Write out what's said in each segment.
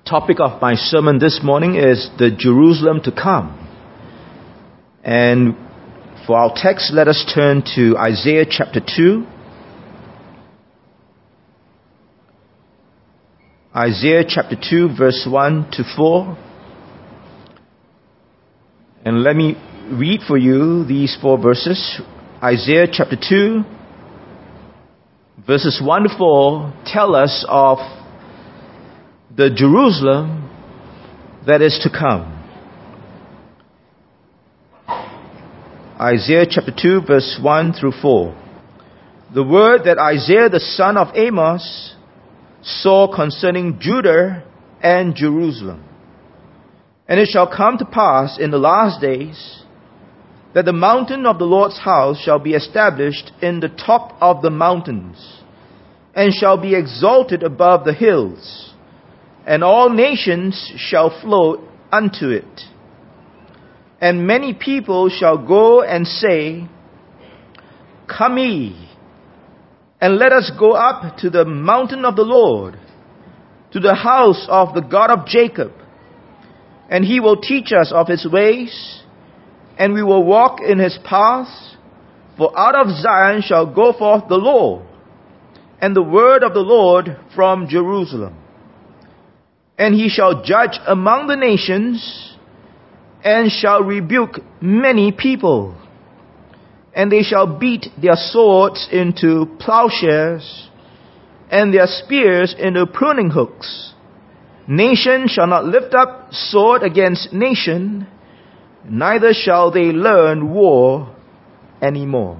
Topic of my sermon this morning is the Jerusalem to come. And for our text, let us turn to Isaiah chapter 2. Isaiah chapter 2 verse 1 to 4. And let me read for you these 4 verses. Isaiah chapter 2 verses 1 to 4 tell us of the Jerusalem that is to come. Isaiah chapter 2 verse 1 through 4. The word that Isaiah the son of Amos saw concerning Judah and Jerusalem. And it shall come to pass in the last days that the mountain of the Lord's house shall be established in the top of the mountains, and shall be exalted above the hills, and all nations shall flow unto it. And many people shall go and say, Come ye, and let us go up to the mountain of the Lord, to the house of the God of Jacob, and he will teach us of his ways, and we will walk in his paths. For out of Zion shall go forth the law, and the word of the Lord from Jerusalem. And he shall judge among the nations, and shall rebuke many people. And they shall beat their swords into plowshares, and their spears into pruning hooks. Nation shall not lift up sword against nation, neither shall they learn war anymore.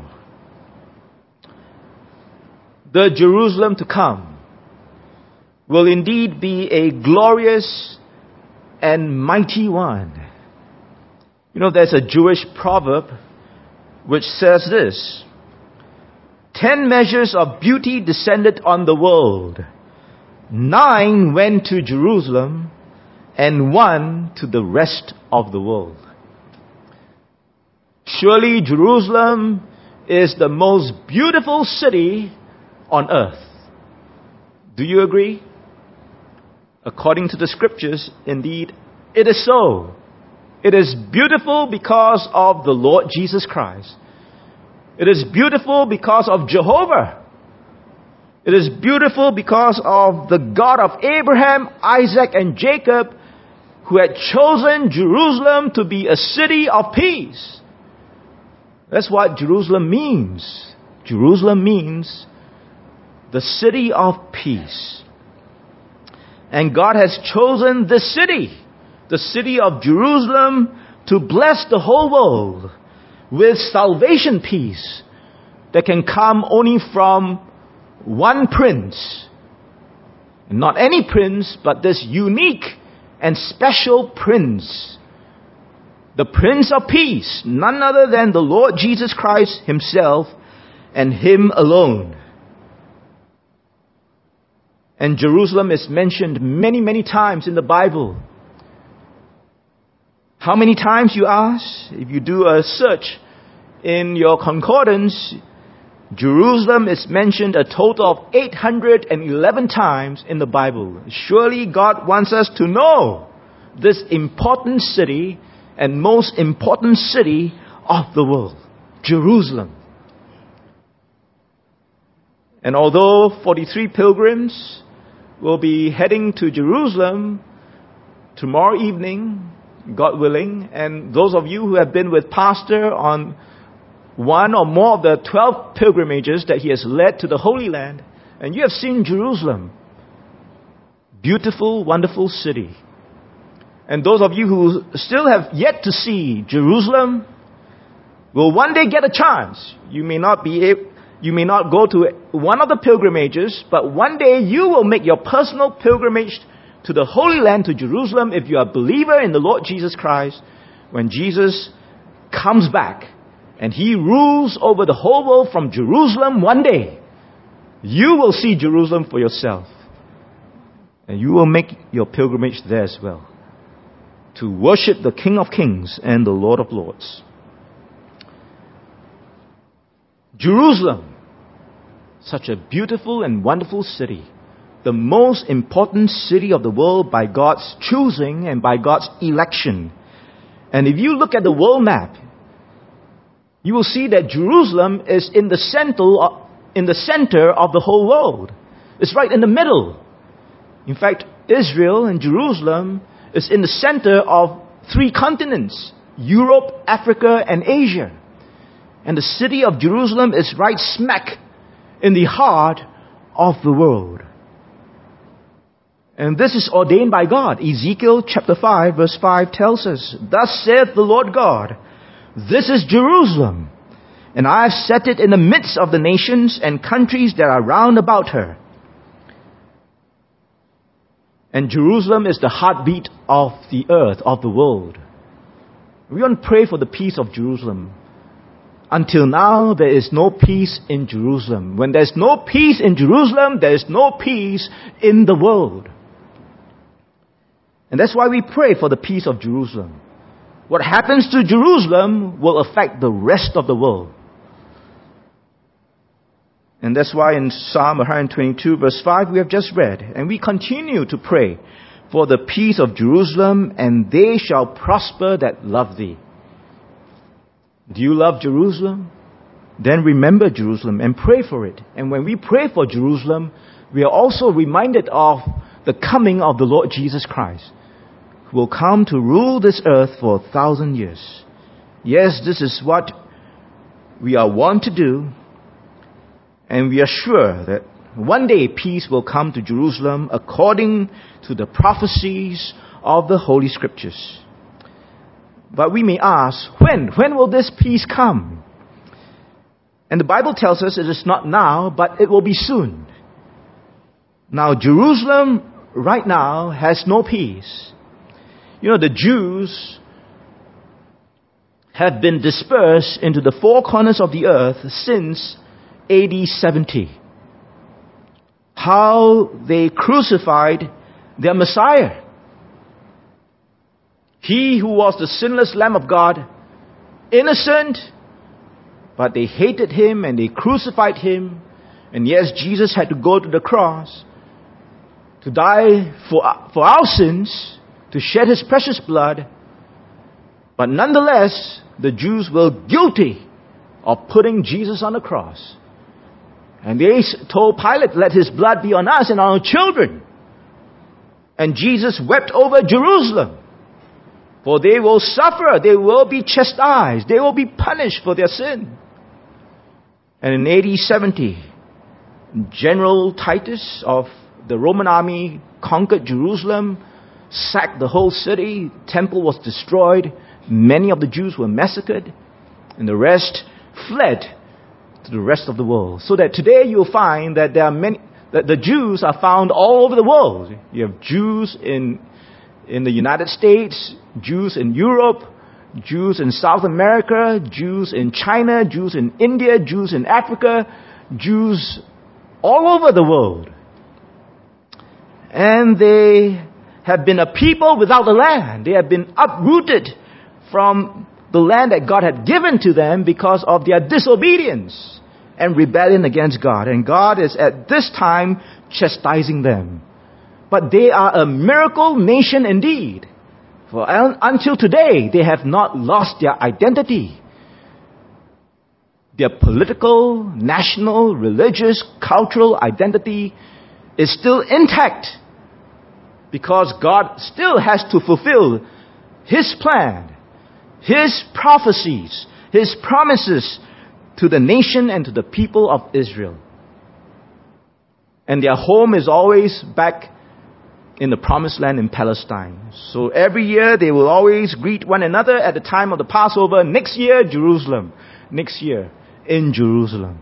The Jerusalem to come will indeed be a glorious and mighty one. You know, there's a Jewish proverb which says this: 10 measures of beauty descended on the world. 9 went to Jerusalem, and 1 to the rest of the world. Surely Jerusalem is the most beautiful city on earth. Do you agree? According to the scriptures, indeed, it is so. It is beautiful because of the Lord Jesus Christ. It is beautiful because of Jehovah. It is beautiful because of the God of Abraham, Isaac, and Jacob, who had chosen Jerusalem to be a city of peace. That's what Jerusalem means. Jerusalem means the city of peace. And God has chosen this city, the city of Jerusalem, to bless the whole world with salvation peace that can come only from one prince. And not any prince, but this unique and special prince. The Prince of Peace, none other than the Lord Jesus Christ himself and him alone. And Jerusalem is mentioned many, many times in the Bible. How many times, you ask? If you do a search in your concordance, Jerusalem is mentioned a total of 811 times in the Bible. Surely God wants us to know this important city and most important city of the world, Jerusalem. And although 43 pilgrims will be heading to Jerusalem tomorrow evening, God willing, and those of you who have been with Pastor on one or more of the 12 pilgrimages that he has led to the Holy Land, and you have seen Jerusalem, beautiful, wonderful city. And those of you who still have yet to see Jerusalem will one day get a chance. You may not go to one of the pilgrimages, but one day you will make your personal pilgrimage to the Holy Land, to Jerusalem, if you are a believer in the Lord Jesus Christ, when Jesus comes back and he rules over the whole world from Jerusalem one day. You will see Jerusalem for yourself. And you will make your pilgrimage there as well, to worship the King of Kings and the Lord of Lords. Jerusalem, such a beautiful and wonderful city. the most important city of the world by God's choosing and by God's election. And if you look at the world map, you will see that Jerusalem is in the center of the whole world. It's right in the middle. In fact, Israel and Jerusalem is in the center of 3 continents: Europe, Africa, and Asia. And the city of Jerusalem is right smack in the heart of the world. And this is ordained by God. Ezekiel chapter 5 verse 5 tells us, "Thus saith the Lord God, this is Jerusalem, and I have set it in the midst of the nations and countries that are round about her." And Jerusalem is the heartbeat of the earth, of the world. We want to pray for the peace of Jerusalem. Until now, there is no peace in Jerusalem. When there's no peace in Jerusalem, there is no peace in the world. And that's why we pray for the peace of Jerusalem. What happens to Jerusalem will affect the rest of the world. And that's why in Psalm 122 verse 5 we have just read, and we continue to pray for the peace of Jerusalem, and they shall prosper that love thee. Do you love Jerusalem? Then remember Jerusalem and pray for it. And when we pray for Jerusalem, we are also reminded of the coming of the Lord Jesus Christ, who will come to rule this earth for 1,000 years. Yes, this is what we are want to do, and we are sure that one day peace will come to Jerusalem according to the prophecies of the Holy Scriptures. But we may ask, when? When will this peace come? And the Bible tells us it is not now, but it will be soon. Now, Jerusalem right now has no peace. You know, the Jews have been dispersed into the 4 corners of the earth since AD 70. How they crucified their Messiah. He who was the sinless Lamb of God, innocent, but they hated him and they crucified him. And yes, Jesus had to go to the cross to die for our sins, to shed his precious blood. But nonetheless, the Jews were guilty of putting Jesus on the cross. And they told Pilate, "Let his blood be on us and on our children." And Jesus wept over Jerusalem. For they will suffer, they will be chastised, they will be punished for their sin. And in AD 70, General Titus of the Roman army conquered Jerusalem, sacked the whole city, temple was destroyed, many of the Jews were massacred, and the rest fled to the rest of the world. So that today you'll find that there are many, that the Jews are found all over the world. You have Jews in the United States, Jews in Europe, Jews in South America, Jews in China, Jews in India, Jews in Africa, Jews all over the world. And they have been a people without a land. They have been uprooted from the land that God had given to them because of their disobedience and rebellion against God. And God is at this time chastising them. But they are a miracle nation indeed. For until today, they have not lost their identity. Their political, national, religious, cultural identity is still intact. Because God still has to fulfill His plan, His prophecies, His promises to the nation and to the people of Israel. And their home is always back in the promised land in Palestine. So every year they will always greet one another at the time of the Passover. Next year, Jerusalem. Next year, in Jerusalem.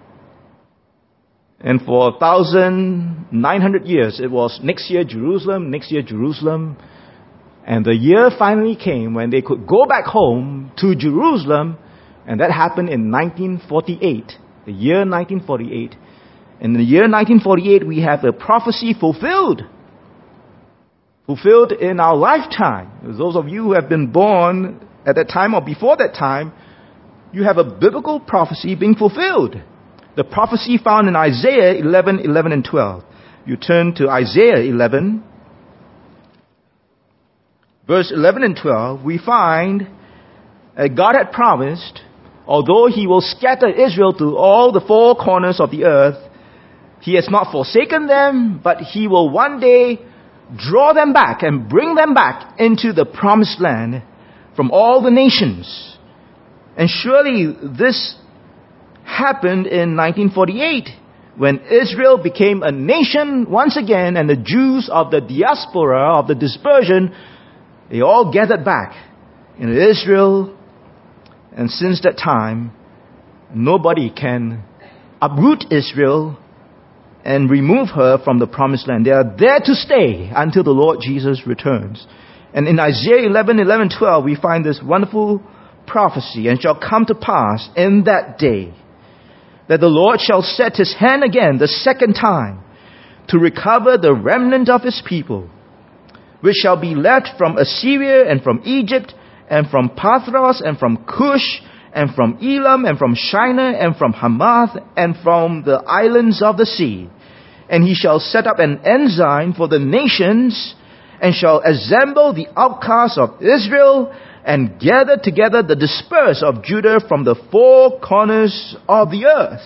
And for 1,900 years, it was next year, Jerusalem, next year, Jerusalem. And the year finally came when they could go back home to Jerusalem. And that happened in 1948. The year 1948. In the year 1948, we have a prophecy fulfilled. Fulfilled in our lifetime. Those of you who have been born at that time or before that time, you have a biblical prophecy being fulfilled. The prophecy found in Isaiah 11:11 and 12. you turn to Isaiah 11, verse 11 and 12, we find that God had promised, although He will scatter Israel to all the four corners of the earth, He has not forsaken them, but He will one day draw them back and bring them back into the promised land from all the nations. And surely this happened in 1948, when Israel became a nation once again, and the Jews of the diaspora, of the dispersion, they all gathered back in Israel. And since that time, nobody can uproot Israel and remove her from the promised land. They are there to stay until the Lord Jesus returns. And in Isaiah 11, 12, we find this wonderful prophecy. And shall come to pass in that day that the Lord shall set His hand again the second time to recover the remnant of His people, which shall be left from Assyria and from Egypt and from Pathros and from Cush and from Elam and from Shinar and from Hamath and from the islands of the sea. And He shall set up an ensign for the nations, and shall assemble the outcasts of Israel, and gather together the dispersed of Judah from the four corners of the earth.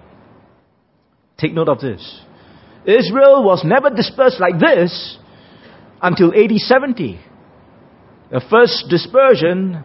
Take note of this. Israel was never dispersed like this until AD 70. The first dispersion,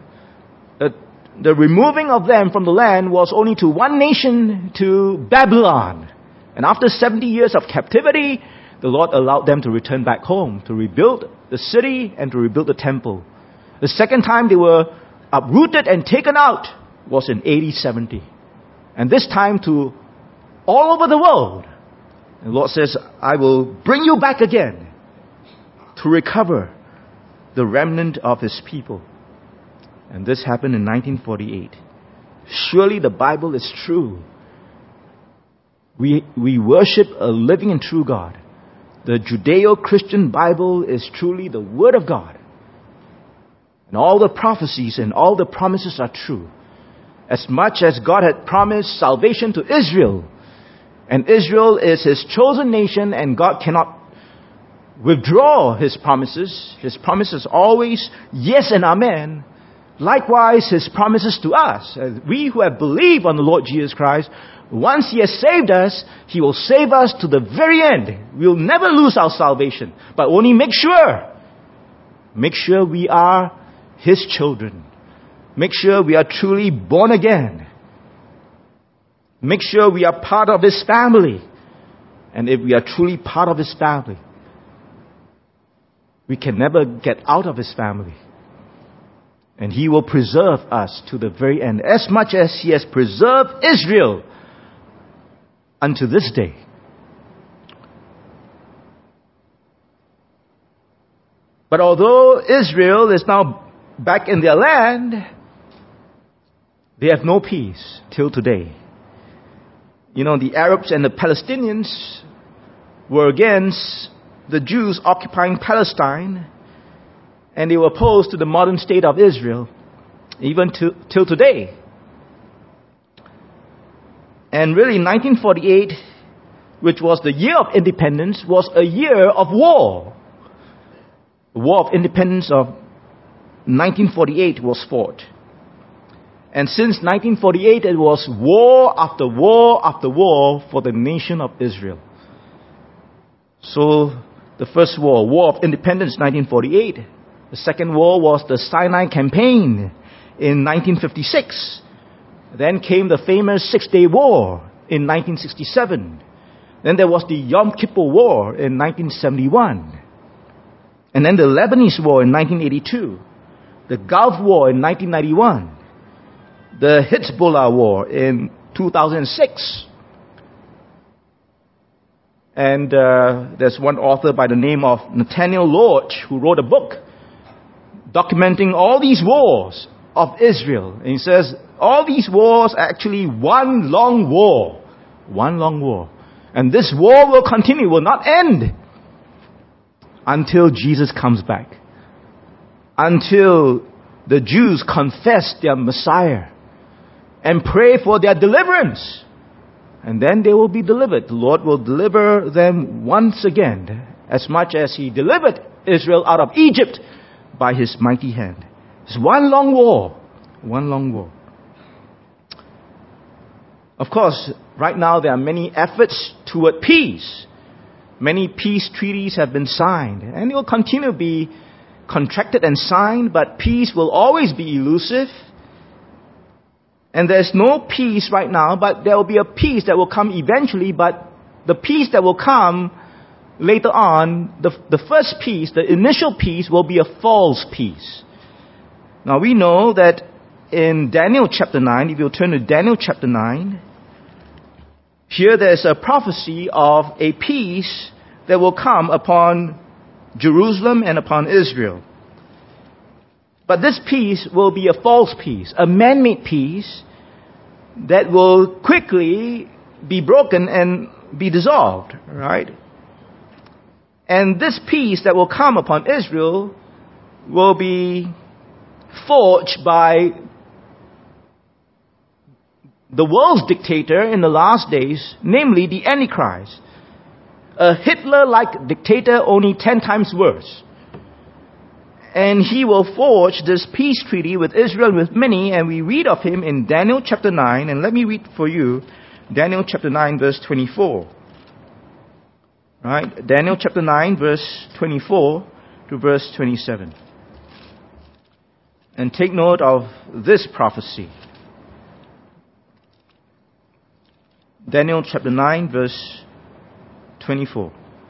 the removing of them from the land, was only to one nation, to Babylon. And after 70 years of captivity, the Lord allowed them to return back home, to rebuild the city and to rebuild the temple. The second time they were uprooted and taken out was in AD 70. And this time to all over the world. And the Lord says, I will bring you back again to recover the remnant of His people. And this happened in 1948. Surely the Bible is true. We worship a living and true God. The Judeo-Christian Bible is truly the Word of God. And all the prophecies and all the promises are true. As much as God had promised salvation to Israel, and Israel is His chosen nation, and God cannot withdraw His promises. His promises always yes and amen. Likewise, His promises to us, as we who have believed on the Lord Jesus Christ, once He has saved us, He will save us to the very end. We will never lose our salvation, but only make sure we are His children. Make sure we are truly born again. Make sure we are part of His family. And if we are truly part of His family, we can never get out of His family. And He will preserve us to the very end, as much as He has preserved Israel unto this day. But although Israel is now back in their land, they have no peace till today. You know, the Arabs and the Palestinians were against the Jews occupying Palestine, and they were opposed to the modern state of Israel, even till today. And really, 1948, which was the year of independence, was a year of war. The War of Independence of 1948 was fought. And since 1948, it was war after war after war for the nation of Israel. So, the first war, War of Independence, 1948. The second war was the Sinai Campaign in 1956. Then came the famous Six-Day War in 1967. Then there was the Yom Kippur War in 1971. And then the Lebanese War in 1982. The Gulf War in 1991. The Hezbollah War in 2006. And there's one author by the name of Nathaniel Lodge who wrote a book documenting all these wars of Israel. And he says, all these wars are actually one long war. One long war. And this war will continue, will not end until Jesus comes back. Until the Jews confess their Messiah and pray for their deliverance. And then they will be delivered. The Lord will deliver them once again, as much as He delivered Israel out of Egypt by His mighty hand. It's one long war. One long war. Of course, right now there are many efforts toward peace. Many peace treaties have been signed, and it will continue to be contracted and signed, but peace will always be elusive. And there's no peace right now, but there will be a peace that will come eventually, but the peace that will come later on, the first peace, the initial peace, will be a false peace. Now we know that in Daniel chapter 9, if you turn to Daniel chapter 9, here there's a prophecy of a peace that will come upon Jerusalem and upon Israel. But this peace will be a false peace, a man-made peace that will quickly be broken and be dissolved, right? And this peace that will come upon Israel will be forged by the world's dictator in the last days, namely the Antichrist. A Hitler-like dictator, only 10 times worse. And he will forge this peace treaty with Israel and with many, and we read of him in Daniel chapter 9, and let me read for you Daniel chapter 9 verse 24. Right? Daniel chapter 9 verse 24 to verse 27. And take note of this prophecy. Daniel chapter 9 verse 24.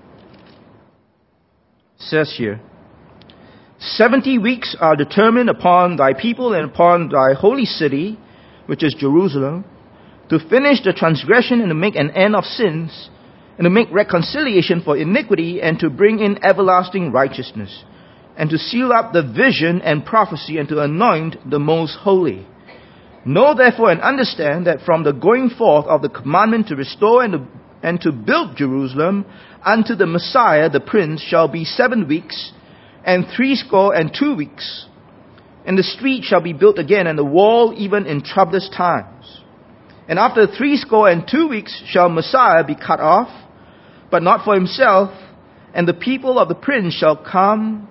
It says here, 70 weeks are determined upon thy people and upon thy holy city, which is Jerusalem, to finish the transgression and to make an end of sins, and to make reconciliation for iniquity, and to bring in everlasting righteousness, and to seal up the vision and prophecy, and to anoint the most holy. Know therefore and understand that from the going forth of the commandment to restore and to build Jerusalem unto the Messiah the Prince shall be 7 weeks, and 62 weeks. And the street shall be built again, and the wall even in troublous times. And after 62 weeks shall Messiah be cut off, but not for himself, and the people of the Prince shall come,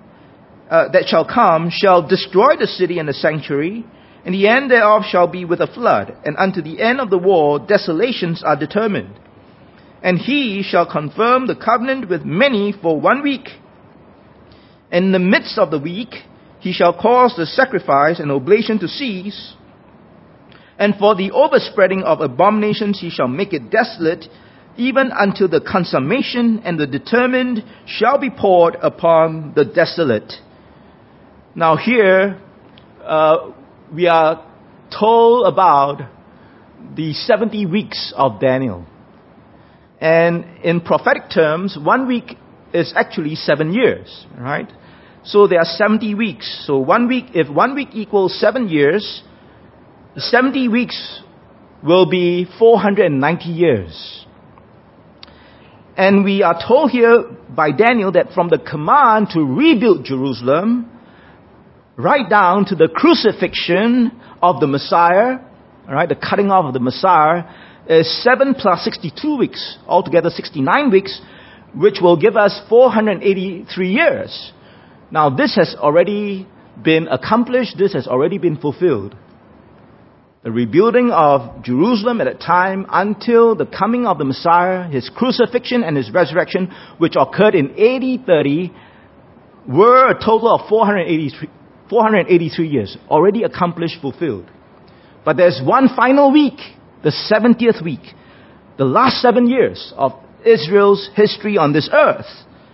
shall destroy the city and the sanctuary, and the end thereof shall be with a flood, and unto the end of the war desolations are determined. And he shall confirm the covenant with many for 1 week. In the midst of the week, he shall cause the sacrifice and oblation to cease. And for the overspreading of abominations, he shall make it desolate, even until the consummation, and the determined shall be poured upon the desolate. Now here, we are told about the 70 weeks of Daniel. And in prophetic terms, 1 week is actually 7 years, right? So there are 70 weeks. So 1 week, if 1 week equals 7 years, 70 weeks will be 490 years. And we are told here by Daniel that from the command to rebuild Jerusalem, right down to the crucifixion of the Messiah, all right, the cutting off of the Messiah, is 7 plus 62 weeks, altogether 69 weeks, which will give us 483 years. Now this has already been accomplished, this has already been fulfilled. The rebuilding of Jerusalem at that time until the coming of the Messiah, his crucifixion and his resurrection, which occurred in AD 30, were a total of 483 years, already accomplished, fulfilled. But there's one final week, the 70th week, the last 7 years of Israel's history on this earth.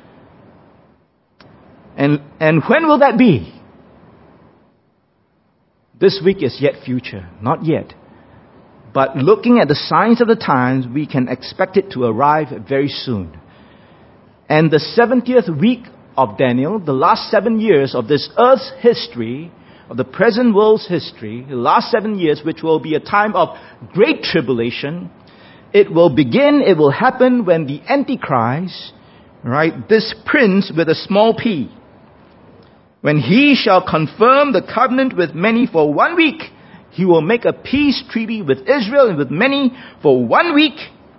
And when will that be? This week is yet future, not yet. But looking at the signs of the times, we can expect it to arrive very soon. And the 70th week of Daniel, the last 7 years of this earth's history, of the present world's history, the last 7 years, which will be a time of great tribulation, it will begin, it will happen when the Antichrist, right, this prince with a small p, when he shall confirm the covenant with many for 1 week, he will make a peace treaty with Israel and with many for 1 week,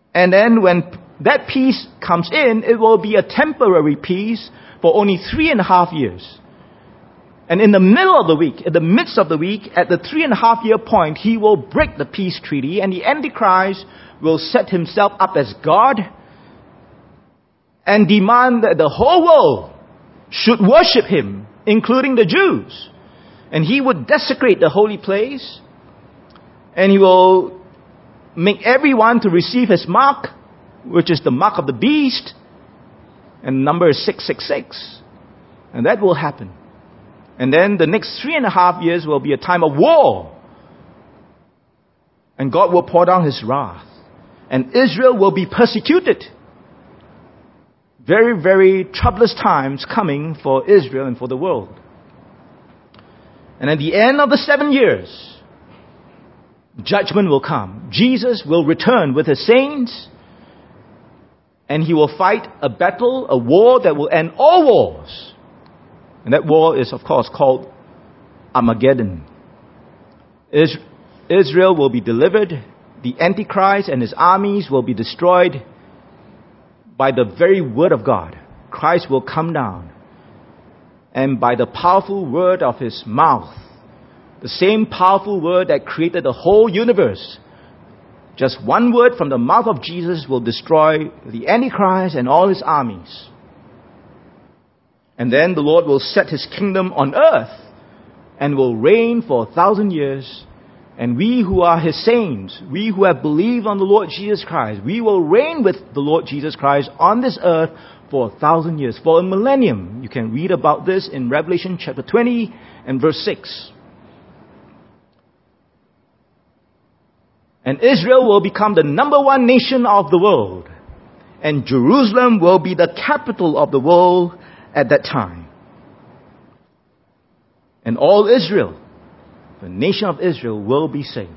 And then when that peace comes in, it will be a temporary peace for only 3.5 years. And in the middle of the week, in the midst of the week, at the 3.5 year point, he will break the peace treaty, and the Antichrist will set himself up as God and demand that the whole world should worship him, including the Jews. And he would desecrate the holy place, and he will make everyone to receive his mark, which is the mark of the beast, and the number is 666. And that will happen. And then the next 3.5 years will be a time of war. And God will pour down his wrath. And Israel will be persecuted. Very, very troublous times coming for Israel and for the world. And at the end of the 7 years, judgment will come. Jesus will return with his saints. And he will fight a battle, a war that will end all wars. And that war is, of course, called Armageddon. Israel will be delivered. The Antichrist and his armies will be destroyed by the very word of God. Christ will come down. And by the powerful word of his mouth, the same powerful word that created the whole universe, just one word from the mouth of Jesus will destroy the Antichrist and all his armies. And then the Lord will set his kingdom on earth and will reign for 1,000 years. And we who are his saints, we who have believed on the Lord Jesus Christ, we will reign with the Lord Jesus Christ on this earth for 1,000 years, for a millennium. You can read about this in Revelation chapter 20 and verse 6. And Israel will become the number one nation of the world. And Jerusalem will be the capital of the world at that time. And all Israel, the nation of Israel, will be saved.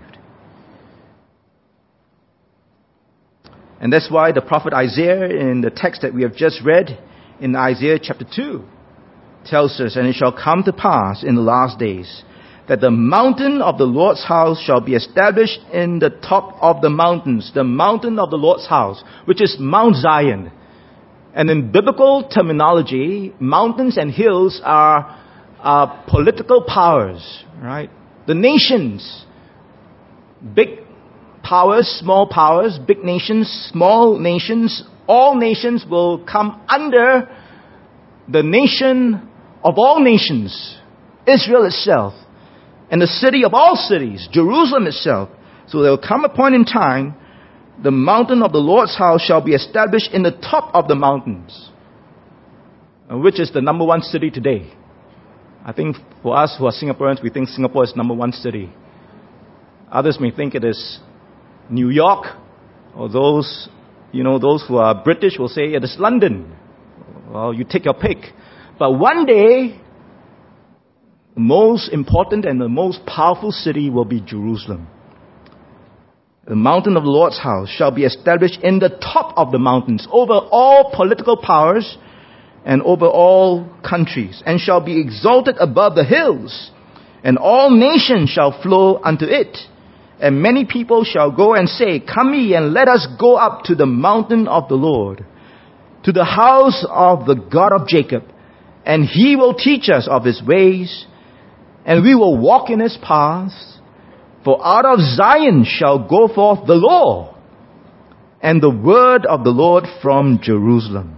And that's why the prophet Isaiah, in the text that we have just read in Isaiah chapter 2, tells us, "And it shall come to pass in the last days, that the mountain of the Lord's house shall be established in the top of the mountains." The mountain of the Lord's house, which is Mount Zion. And in biblical terminology, mountains and hills are political powers, right? The nations, big powers, small powers, big nations, small nations, all nations will come under the nation of all nations, Israel itself, and the city of all cities, Jerusalem itself. So there will come a point in time, the mountain of the Lord's house shall be established in the top of the mountains, which is the number one city today. I think for us who are Singaporeans, we think Singapore is number one city. Others may think it is New York, or those who are British will say it is London. Well, you take your pick. But one day, the most important and the most powerful city will be Jerusalem. The mountain of the Lord's house shall be established in the top of the mountains, over all political powers and over all countries, and shall be exalted above the hills, and all nations shall flow unto it. And many people shall go and say, "Come ye, and let us go up to the mountain of the Lord, to the house of the God of Jacob, and he will teach us of his ways, and we will walk in his paths. For out of Zion shall go forth the law, and the word of the Lord from Jerusalem."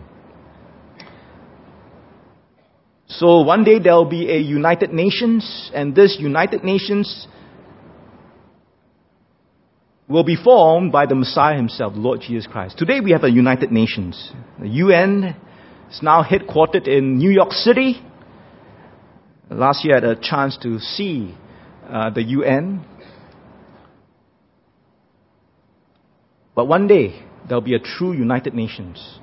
So one day there will be a United Nations, and this United Nations will be formed by the Messiah himself, the Lord Jesus Christ. Today we have a United Nations. The UN is now headquartered in New York City. Last year I had a chance to see the UN. But one day, there will be a true United Nations,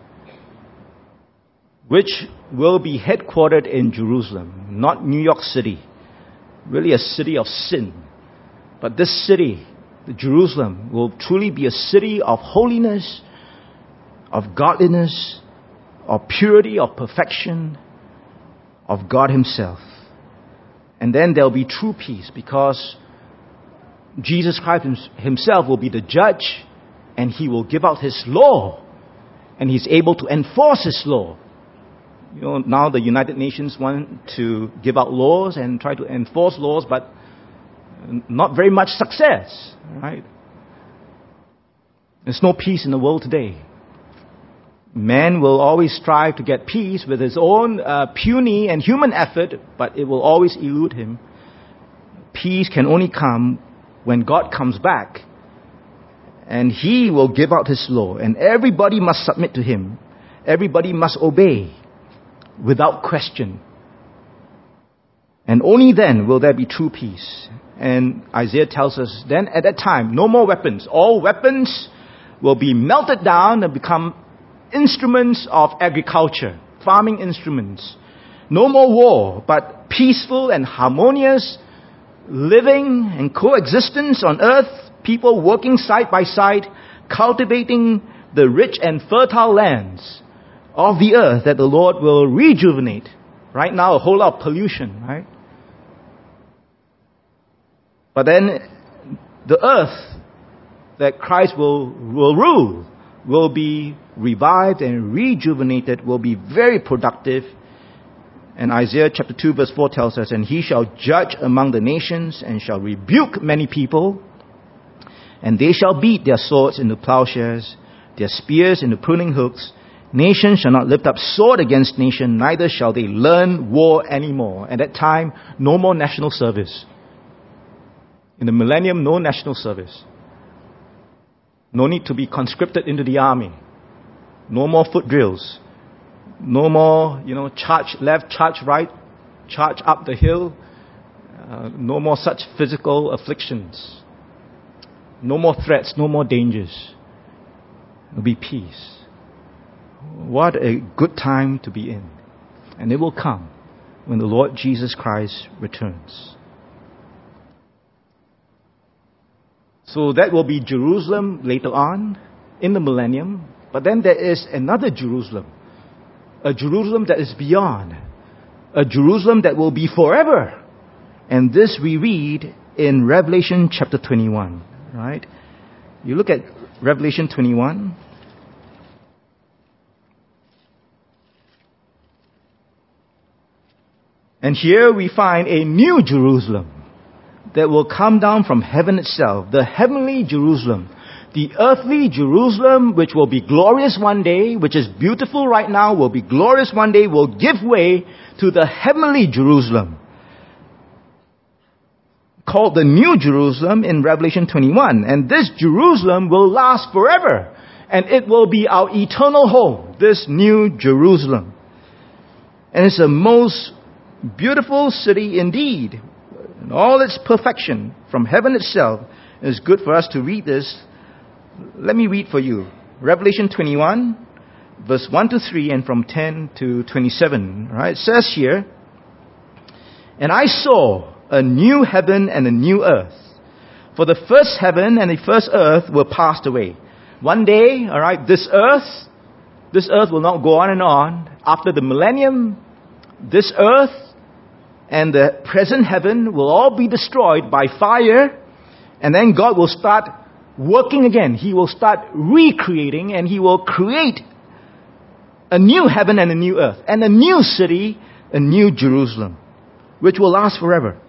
which will be headquartered in Jerusalem, not New York City, really a city of sin. But this city, Jerusalem, will truly be a city of holiness, of godliness, of purity, of perfection, of God himself. And then there will be true peace, because Jesus Christ himself will be the judge, and He will give out His law, and He's able to enforce His law. Now the United Nations want to give out laws and try to enforce laws, but not very much success, right? There's no peace in the world today. Man will always strive to get peace with his own puny and human effort, but it will always elude him. Peace can only come when God comes back, and He will give out His law, and everybody must submit to Him. Everybody must obey without question. And only then will there be true peace. And Isaiah tells us, then at that time, no more weapons. All weapons will be melted down and become instruments of agriculture, farming instruments. No more war, but peaceful and harmonious living and coexistence on earth, people working side by side, cultivating the rich and fertile lands of the earth that the Lord will rejuvenate. Right now, a whole lot of pollution, right? But then, the earth that Christ will rule will be revived and rejuvenated, will be very productive. And Isaiah chapter 2 verse 4 tells us, and He shall judge among the nations and shall rebuke many people, and they shall beat their swords into plowshares, their spears into pruning hooks. Nation shall not lift up sword against nation, neither shall they learn war anymore. At that time, no more national service. In the millennium, no national service. No need to be conscripted into the army. No more foot drills. No more, charge left, charge right, charge up the hill. No more such physical afflictions. No more threats, no more dangers. It will be peace. What a good time to be in. And it will come when the Lord Jesus Christ returns. So that will be Jerusalem later on in the millennium. But then there is another Jerusalem. A Jerusalem that is beyond. A Jerusalem that will be forever. And this we read in Revelation chapter 21. Right? You look at Revelation 21. And here we find a new Jerusalem that will come down from heaven itself. The heavenly Jerusalem. The earthly Jerusalem, which will be glorious one day, which is beautiful right now, will be glorious one day, will give way to the heavenly Jerusalem, called the New Jerusalem in Revelation 21. And this Jerusalem will last forever. And it will be our eternal home, this New Jerusalem. And it's a most beautiful city indeed, in all its perfection from heaven itself. It's good for us to read this. Let me read for you. Revelation 21, verse 1 to 3 and from 10 to 27. Right? It says here, and I saw a new heaven and a new earth. For the first heaven and the first earth were passed away. One day, this earth will not go on and on. After the millennium, this earth and the present heaven will all be destroyed by fire, and then God will start working again. He will start recreating, and He will create a new heaven and a new earth, and a new city, a new Jerusalem, which will last forever.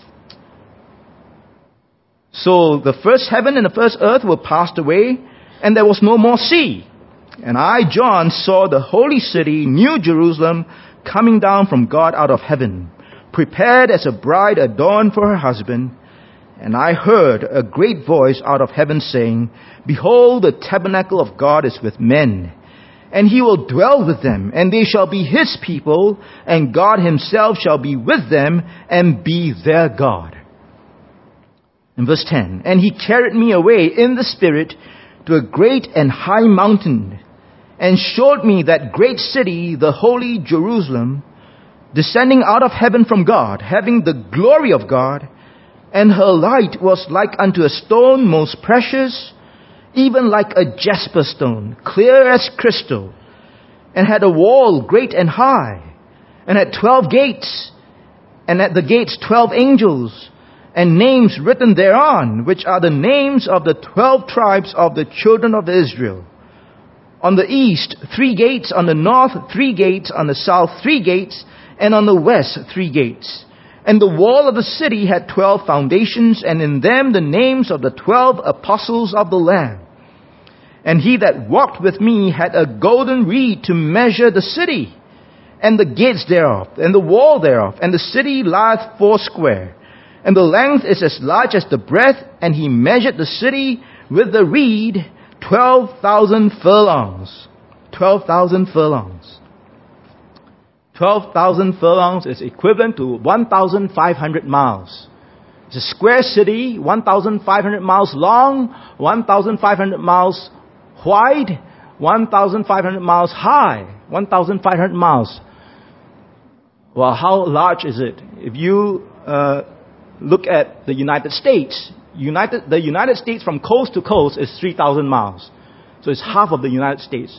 So the first heaven and the first earth were passed away, and there was no more sea. And I, John, saw the holy city, New Jerusalem, coming down from God out of heaven, prepared as a bride adorned for her husband. And I heard a great voice out of heaven saying, behold, the tabernacle of God is with men, and He will dwell with them, and they shall be His people, and God Himself shall be with them and be their God. In verse 10, and He carried me away in the Spirit to a great and high mountain, and showed me that great city, the holy Jerusalem, descending out of heaven from God, having the glory of God, and her light was like unto a stone most precious, even like a jasper stone, clear as crystal, and had a wall great and high, and had 12 gates, and at the gates 12 angels, and names written thereon, which are the names of the 12 tribes of the children of Israel. On the east, 3 gates, on the north, 3 gates, on the south, 3 gates, and on the west, 3 gates. And the wall of the city had 12 foundations, and in them the names of the 12 apostles of the Lamb. And he that walked with me had a golden reed to measure the city, and the gates thereof, and the wall thereof, and the city lieth foursquare. And the length is as large as the breadth, and he measured the city with the reed 12,000 furlongs. 12,000 furlongs. 12,000 furlongs is equivalent to 1,500 miles. It's a square city, 1,500 miles long, 1,500 miles wide, 1,500 miles high, 1,500 miles. Well, how large is it? If you look at the United States, the United States from coast to coast is 3,000 miles. So it's half of the United States.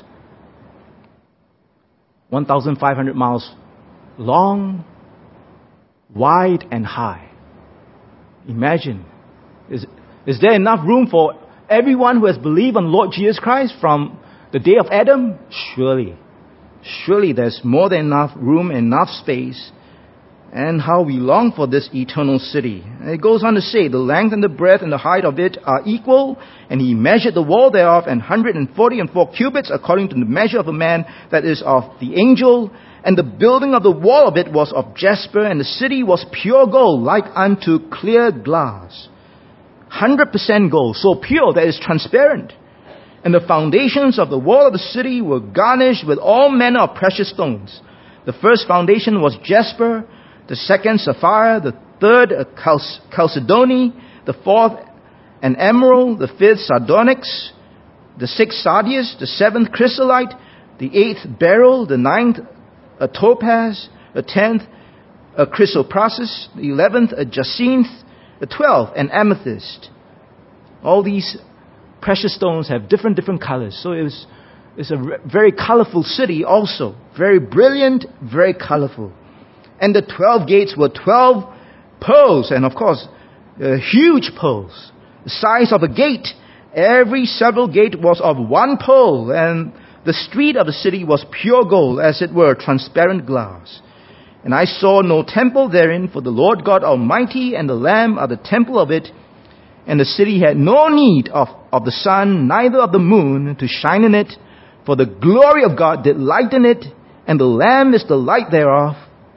1,500 miles long, wide, and high. Imagine. Is there enough room for everyone who has believed on Lord Jesus Christ from the day of Adam? Surely. Surely there's more than enough room, enough space. And how we long for this eternal city. And it goes on to say, the length and the breadth and the height of it are equal, and he measured the wall thereof 144 cubits, according to the measure of a man, that is of the angel. And the building of the wall of it was of jasper, and the city was pure gold, like unto clear glass. 100% gold, so pure that it is transparent. And the foundations of the wall of the city were garnished with all manner of precious stones. The first foundation was jasper, the second sapphire, the third chalcedony, the fourth an emerald, the fifth sardonyx, the sixth sardius, the seventh chrysolite, the eighth beryl, the ninth a topaz, the 10th a chrysoprasus, the 11th a jacinth, the 12th an amethyst. All these precious stones have different colors. So it's a very colorful city also. Very brilliant, very colorful. And the 12 gates were 12 pearls, and of course, huge pearls, the size of a gate. Every several gate was of 1 pearl, and the street of the city was pure gold, as it were transparent glass. And I saw no temple therein, for the Lord God Almighty and the Lamb are the temple of it. And the city had no need of the sun, neither of the moon, to shine in it, for the glory of God did lighten it, and the Lamb is the light thereof.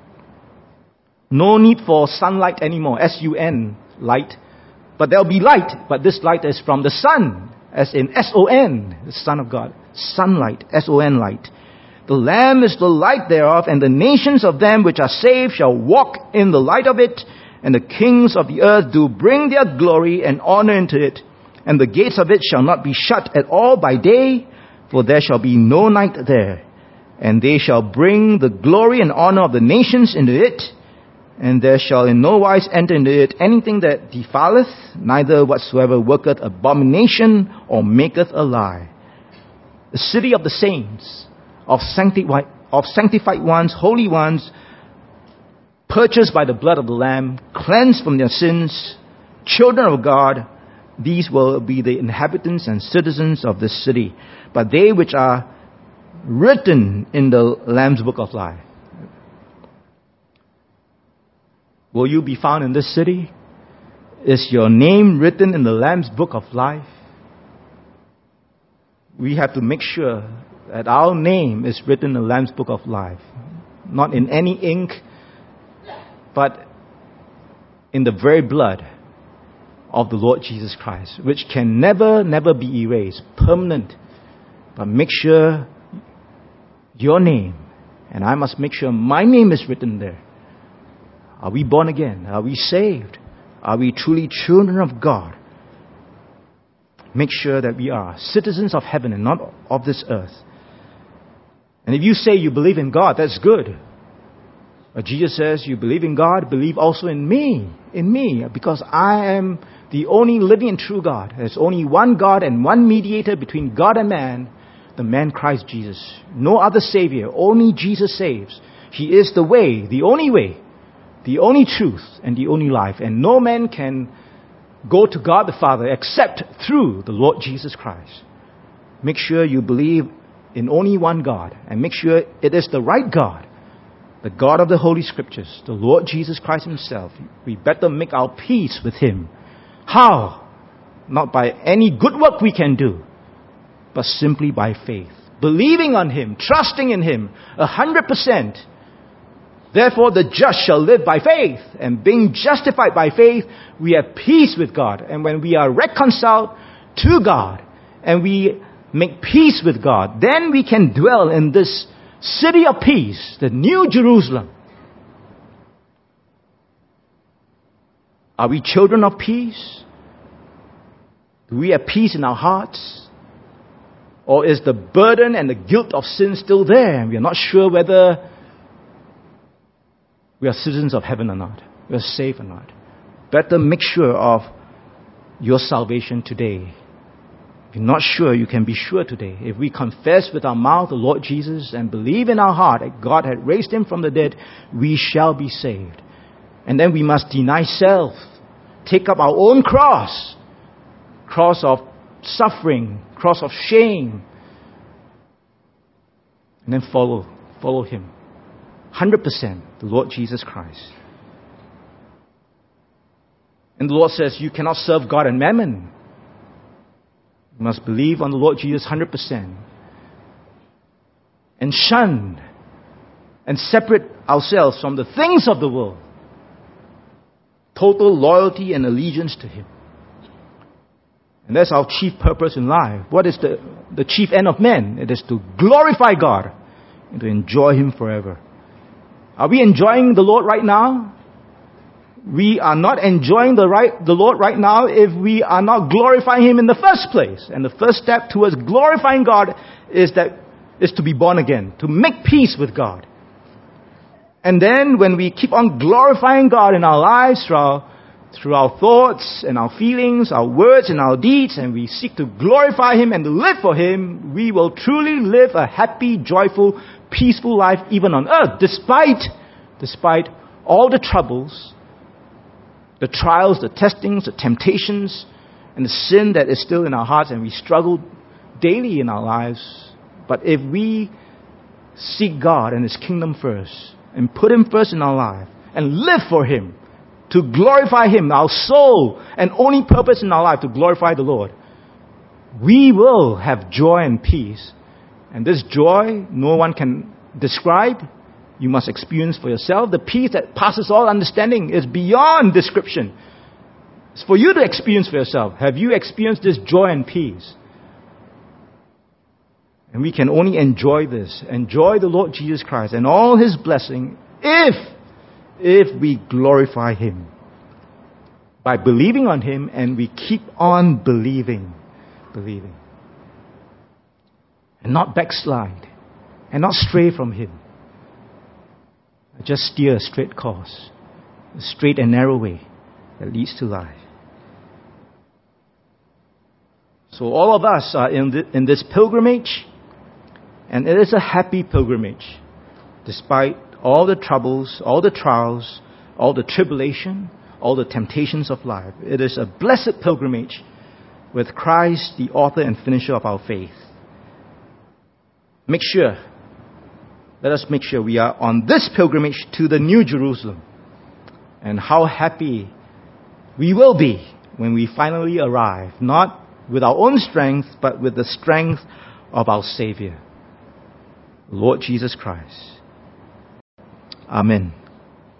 No need for sunlight anymore, S-U-N, light. But there'll be light, but this light is from the sun, as in S-O-N, the Son of God. Sunlight, S-O-N, light. The Lamb is the light thereof, and the nations of them which are saved shall walk in the light of it, and the kings of the earth do bring their glory and honor into it, and the gates of it shall not be shut at all by day, for there shall be no night there. And they shall bring the glory and honor of the nations into it, and there shall in no wise enter into it anything that defileth, neither whatsoever worketh abomination or maketh a lie. The city of the saints, of sanctified ones, holy ones, purchased by the blood of the Lamb, cleansed from their sins, children of God, these will be the inhabitants and citizens of this city. But they which are written in the Lamb's book of life. Will you be found in this city? Is your name written in the Lamb's book of life? We have to make sure that our name is written in the Lamb's book of life. Not in any ink, but in the very blood of the Lord Jesus Christ, which can never be erased, permanent. But make sure your name, and I must make sure my name is written there. Are we born again? Are we saved? Are we truly children of God? Make sure that we are citizens of heaven and not of this earth. And if you say you believe in God, that's good. But Jesus says, you believe in God, believe also in me, because I am the only living and true God. There's only one God and one mediator between God and man, the man Christ Jesus. No other Savior, only Jesus saves. He is the way, the only way the only truth, and the only life. And no man can go to God the Father except through the Lord Jesus Christ. Make sure you believe in only one God, and make sure it is the right God, the God of the Holy Scriptures, the Lord Jesus Christ Himself. We better make our peace with Him. How? Not by any good work we can do, but simply by faith. Believing on Him, trusting in Him 100%. Therefore the just shall live by faith. And being justified by faith, we have peace with God. And when we are reconciled to God, and we make peace with God, then we can dwell in this city of peace, the New Jerusalem. Are we children of peace? Do we have peace in our hearts? Or is the burden and the guilt of sin still there, and we are not sure whether we are citizens of heaven or not, we are saved or not? Better make sure of your salvation today. If you're not sure, you can be sure today. If we confess with our mouth the Lord Jesus and believe in our heart that God had raised Him from the dead, we shall be saved. And then we must deny self, take up our own cross of suffering, cross of shame, and then follow Him. 100%, the Lord Jesus Christ. And the Lord says, you cannot serve God and mammon. You must believe on the Lord Jesus 100%. And shun and separate ourselves from the things of the world. Total loyalty and allegiance to Him. And that's our chief purpose in life. What is the chief end of man? It is to glorify God and to enjoy Him forever. Are we enjoying the Lord right now? We are not enjoying the Lord right now if we are not glorifying Him in the first place. And the first step towards glorifying God is to be born again, to make peace with God. And then when we keep on glorifying God in our lives through our thoughts and our feelings, our words and our deeds, and we seek to glorify Him and to live for Him, we will truly live a happy, joyful, peaceful life even on earth, despite all the troubles, the trials, the testings, the temptations, and the sin that is still in our hearts, and we struggle daily in our lives. But if we seek God and His kingdom first, and put Him first in our life, and live for Him, to glorify Him, our sole and only purpose in our life, to glorify the Lord, we will have joy and peace. And this joy, no one can describe. You must experience for yourself. The peace that passes all understanding is beyond description. It's for you to experience for yourself. Have you experienced this joy and peace? And we can only enjoy this. Enjoy the Lord Jesus Christ and all His blessing if we glorify Him. By believing on Him, and we keep on believing. And not backslide. And not stray from Him. Just steer a straight course. A straight and narrow way that leads to life. So all of us are in this pilgrimage. And it is a happy pilgrimage. Despite all the troubles, all the trials, all the tribulation, all the temptations of life. It is a blessed pilgrimage with Christ, the author and finisher of our faith. Let us make sure we are on this pilgrimage to the New Jerusalem. And how happy we will be when we finally arrive, not with our own strength, but with the strength of our Savior, Lord Jesus Christ. Amen.